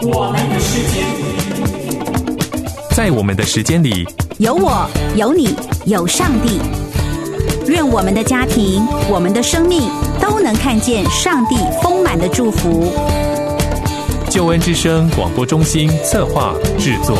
我们的时间， 在我们的时间里， 有我，有你，有上帝。愿我们的家庭，我们的生命都能看见上帝丰满的祝福。 救恩之声广播中心策划制作。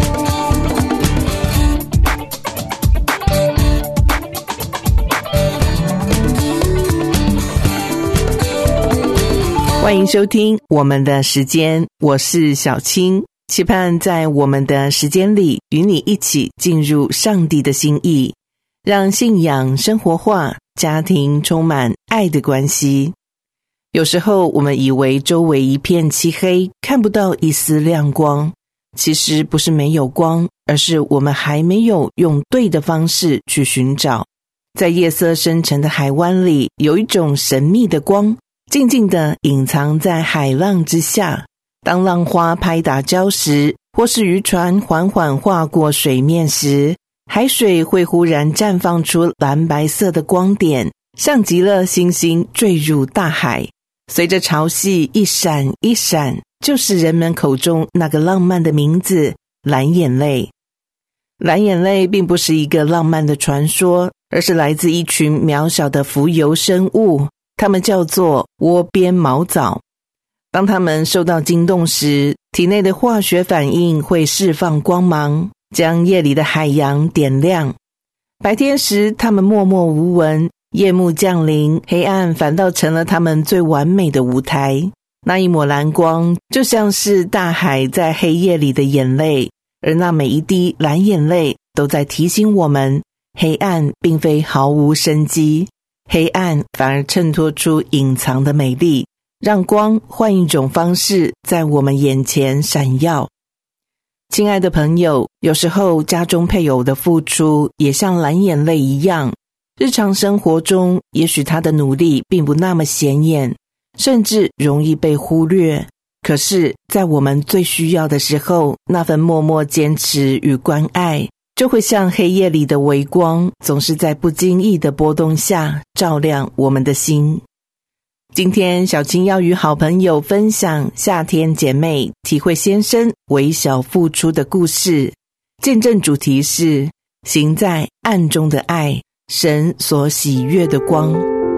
欢迎收听我们的时间，我是小青，期盼在我们的时间里与你一起进入上帝的心意，让信仰生活化，家庭充满爱的关系。有时候我们以为周围一片漆黑，看不到一丝亮光，其实不是没有光，而是我们还没有用对的方式去寻找。在夜色深沉的海湾里，有一种神秘的光，静静地隐藏在海浪之下。当浪花拍打礁石，或是渔船缓缓划过水面时，海水会忽然绽放出蓝白色的光点，像极了星星坠入大海。随着潮汐一闪一闪，就是人们口中那个浪漫的名字——蓝眼泪。蓝眼泪并不是一个浪漫的传说，而是来自一群渺小的浮游生物，它们叫做窝边毛藻。当它们受到惊动时，体内的化学反应会释放光芒，将夜里的海洋点亮。白天时它们默默无闻，夜幕降临，黑暗反倒成了它们最完美的舞台。那一抹蓝光就像是大海在黑夜里的眼泪，而那每一滴蓝眼泪都在提醒我们，黑暗并非毫无生机，黑暗反而衬托出隐藏的美丽，让光换一种方式在我们眼前闪耀。亲爱的朋友，有时候家中配偶的付出也像蓝眼泪一样，日常生活中也许他的努力并不那么显眼，甚至容易被忽略，可是在我们最需要的时候，那份默默坚持与关爱就会像黑夜里的微光，总是在不经意的波动下照亮我们的心。今天小青要与好朋友分享夏天姐妹体会先生微小付出的故事，见证主题是行在暗中的爱，神所喜悦的光。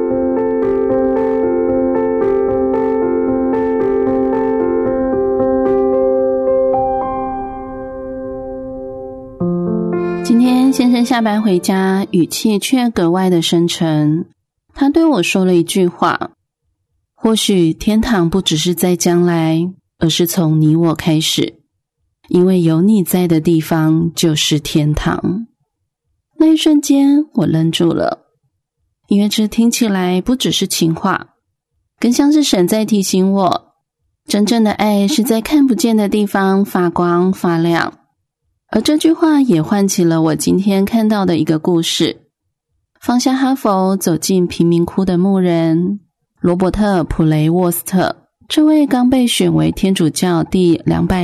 今天先生下班回家，语气却格外的深沉。他对我说了一句话：或许天堂不只是在将来，而是从你我开始，因为有你在的地方就是天堂。那一瞬间我愣住了，因为这听起来不只是情话，更像是神在提醒我，真正的爱是在看不见的地方发光发亮。而这句话也唤起了我今天看到的一个故事。放下哈佛，走进贫民窟的牧人罗伯特·普雷沃斯特，这位刚被选为天主教第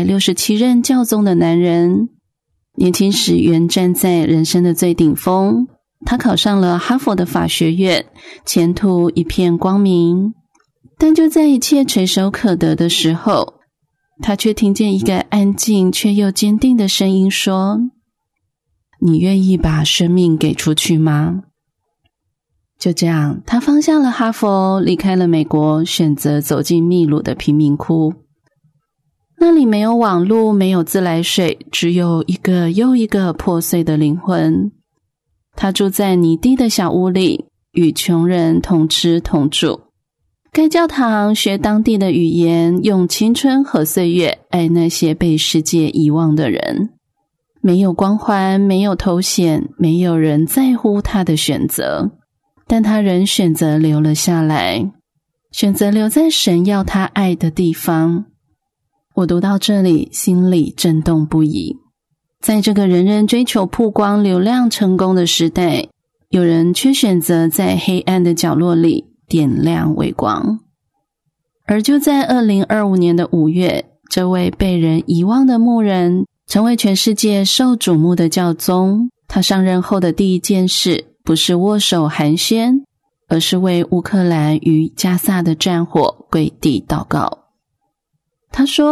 267任教宗的男人，年轻时原站在人生的最顶峰，他考上了哈佛的法学院，前途一片光明。但就在一切垂手可得的时候，他却听见一个安静却又坚定的声音说：你愿意把生命给出去吗？就这样，他放下了哈佛，离开了美国，选择走进秘鲁的贫民窟。那里没有网络，没有自来水，只有一个又一个破碎的灵魂。他住在泥地的小屋里，与穷人同吃同住，盖教堂，学当地的语言，用青春和岁月爱那些被世界遗忘的人。没有光环，没有头衔，没有人在乎他的选择，但他仍选择留了下来，选择留在神要他爱的地方。我读到这里，心里震动不已。在这个人人追求曝光、流量、成功的时代，有人却选择在黑暗的角落里点亮微光。而就在2025年的5月，这位被人遗忘的牧人成为全世界受瞩目的教宗。他上任后的第一件事不是握手寒暄，而是为乌克兰与加萨的战火跪地祷告。他说，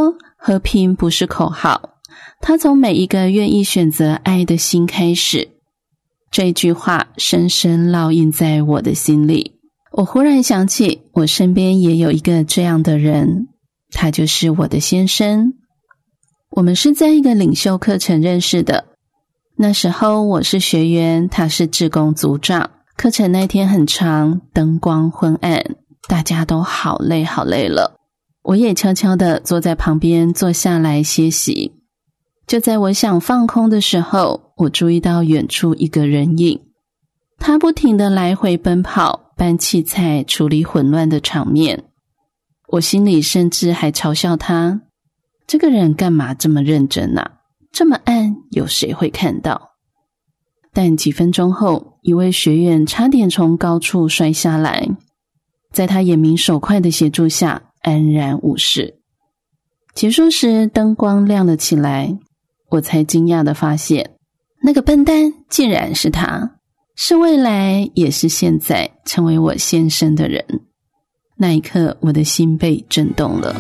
和平不是口号，它从每一个愿意选择爱的心开始。这句话深深烙印在我的心里。我忽然想起，我身边也有一个这样的人，他就是我的先生。我们是在一个领袖课程认识的，那时候我是学员，他是志工组长。课程那天很长，灯光昏暗，大家都好累好累了。我也悄悄地坐在旁边坐下来歇息。就在我想放空的时候，我注意到远处一个人影，他不停地来回奔跑，搬器材，处理混乱的场面。我心里甚至还嘲笑他，这个人干嘛这么认真啊？这么暗，有谁会看到？但几分钟后，一位学员差点从高处摔下来，在他眼明手快的协助下，安然无事。结束时，灯光亮了起来，我才惊讶地发现，那个笨蛋竟然是他，是未来也是现在成为我先生的人。那一刻，我的心被震动了。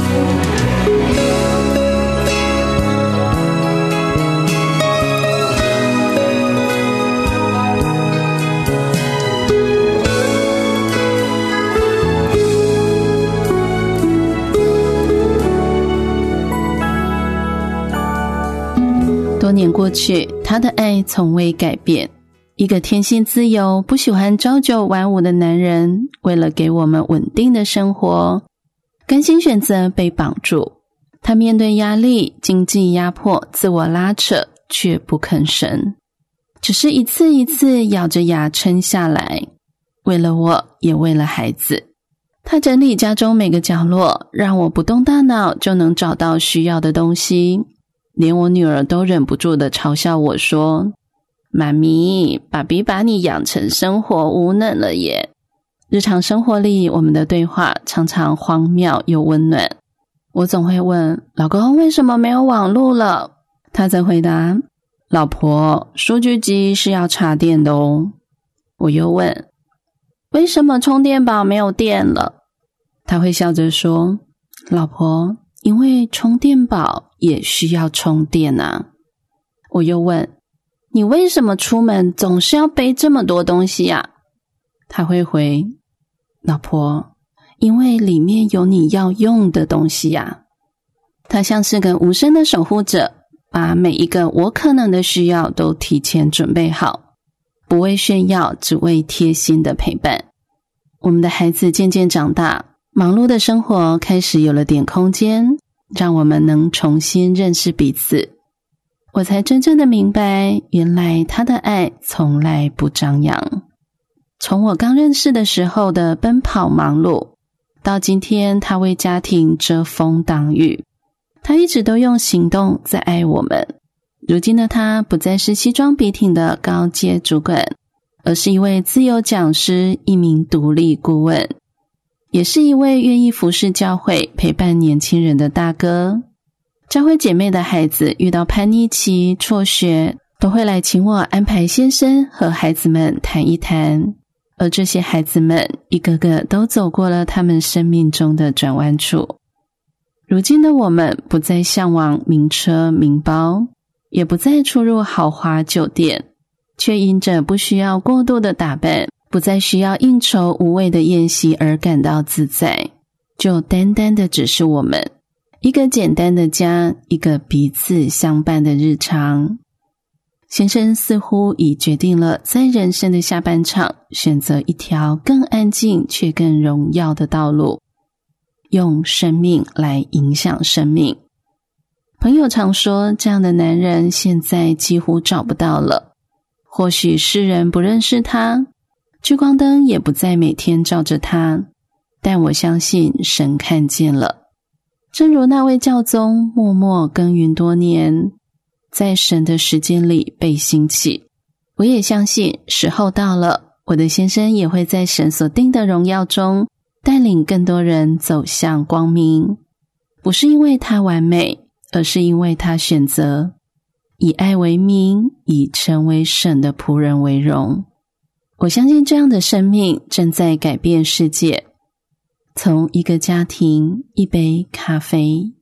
多年过去，他的爱从未改变。一个天性自由、不喜欢朝九晚五的男人，为了给我们稳定的生活，甘心选择被绑住。他面对压力、经济压迫、自我拉扯，却不吭声，只是一次一次咬着牙撑下来，为了我，也为了孩子。他整理家中每个角落，让我不动大脑就能找到需要的东西。连我女儿都忍不住地嘲笑我说，妈咪，爸比把你养成生活无能了耶。日常生活里，我们的对话常常荒谬又温暖。我总会问，老公为什么没有网路了？他则回答，老婆，数据机是要插电的哦。我又问，为什么充电宝没有电了？他会笑着说，老婆，因为充电宝也需要充电啊。我又问，你为什么出门总是要背这么多东西啊？他会回，老婆，因为里面有你要用的东西啊。他像是个无声的守护者，把每一个我可能的需要都提前准备好，不为炫耀，只为贴心的陪伴。我们的孩子渐渐长大，忙碌的生活开始有了点空间，让我们能重新认识彼此。我才真正的明白，原来他的爱从来不张扬。从我刚认识的时候的奔跑忙碌，到今天他为家庭遮风挡雨，他一直都用行动在爱我们。如今的他不再是西装笔挺的高阶主管，而是一位自由讲师，一名独立顾问，也是一位愿意服侍教会、陪伴年轻人的大哥。教会姐妹的孩子遇到叛逆期、辍学，都会来请我安排先生和孩子们谈一谈。而这些孩子们一个个都走过了他们生命中的转弯处。如今的我们不再向往名车名包，也不再出入豪华酒店，却因着不需要过度的打扮，不再需要应酬无谓的宴席而感到自在。就单单的只是我们，一个简单的家，一个彼此相伴的日常。先生似乎已决定了在人生的下半场选择一条更安静却更荣耀的道路，用生命来影响生命。朋友常说，这样的男人现在几乎找不到了。或许世人不认识他，聚光灯也不再每天照着他，但我相信神看见了。正如那位教宗默默耕耘多年，在神的时间里被兴起。我也相信时候到了，我的先生也会在神所定的荣耀中带领更多人走向光明。不是因为他完美，而是因为他选择以爱为名，以成为神的仆人为荣。我相信这样的生命正在改变世界。从一个家庭、一杯咖啡，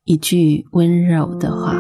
一句温柔的话。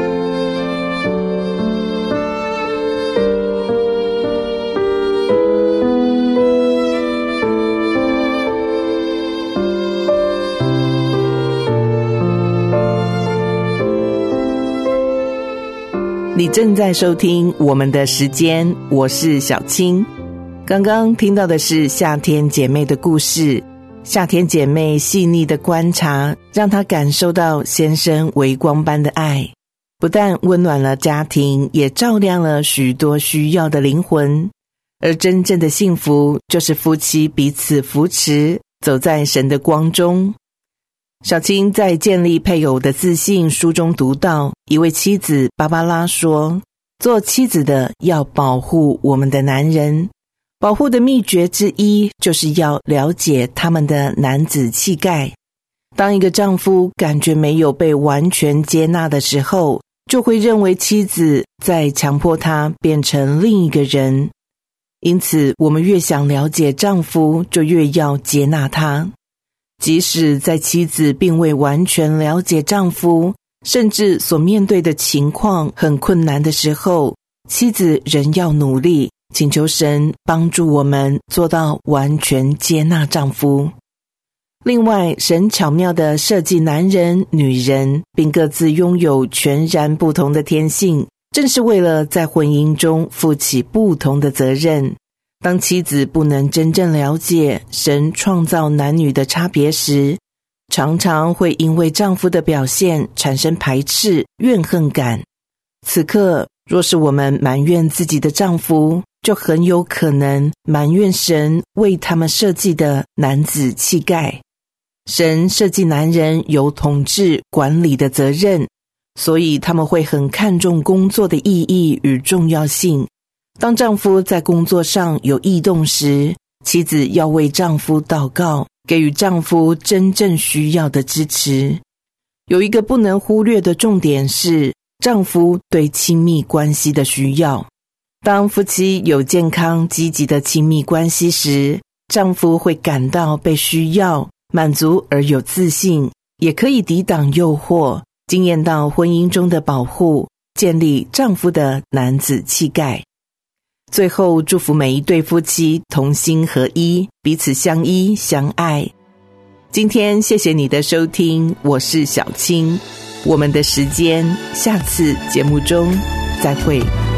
你正在收听我们的时间，我是小青。刚刚听到的是夏天姐妹的故事。夏天姐妹细腻的观察，让她感受到先生微光般的爱，不但温暖了家庭，也照亮了许多需要的灵魂。而真正的幸福，就是夫妻彼此扶持，走在神的光中。小青在《建立配偶的自信》书中读到，一位妻子芭芭拉说，做妻子的要保护我们的男人，保护的秘诀之一就是要了解他们的男子气概。当一个丈夫感觉没有被完全接纳的时候，就会认为妻子在强迫他变成另一个人。因此，我们越想了解丈夫，就越要接纳他。即使在妻子并未完全了解丈夫，甚至所面对的情况很困难的时候，妻子仍要努力，请求神帮助我们做到完全接纳丈夫。另外，神巧妙地设计男人、女人，并各自拥有全然不同的天性，正是为了在婚姻中负起不同的责任。当妻子不能真正了解神创造男女的差别时，常常会因为丈夫的表现产生排斥、怨恨感。此刻，若是我们埋怨自己的丈夫，就很有可能埋怨神为他们设计的男子气概。神设计男人有统治、管理的责任，所以他们会很看重工作的意义与重要性。当丈夫在工作上有异动时，妻子要为丈夫祷告，给予丈夫真正需要的支持。有一个不能忽略的重点是，丈夫对亲密关系的需要。当夫妻有健康积极的亲密关系时，丈夫会感到被需要、满足而有自信，也可以抵挡诱惑，经验到婚姻中的保护，建立丈夫的男子气概。最后，祝福每一对夫妻同心合一，彼此相依相爱。今天谢谢你的收听，我是小青。我们的时间，下次节目中再会。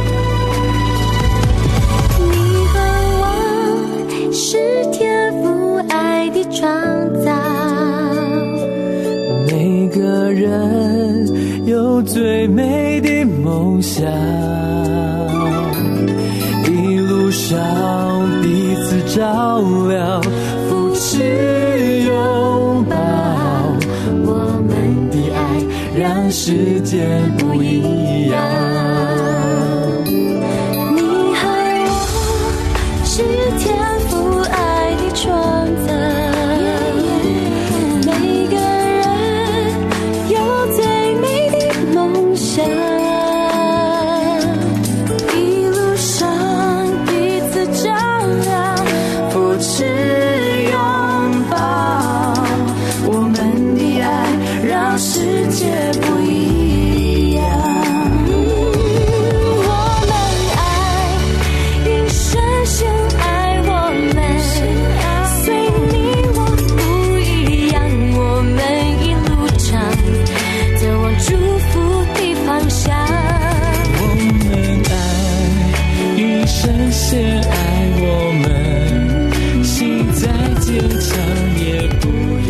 你和我是天父爱的创造， 每个人有最美的梦想，一路上彼此照料，扶持拥抱，我们的爱让世界不一样。 你和我是天父爱的创造，每个人有最美的梦想，一路上彼此照亮，扶持拥抱，我们的爱让世界不一样。我们爱，因深深爱我们，随你我不一样，我们一路上走往祝福的方向。 我们爱，因深深爱我们，心再坚强也不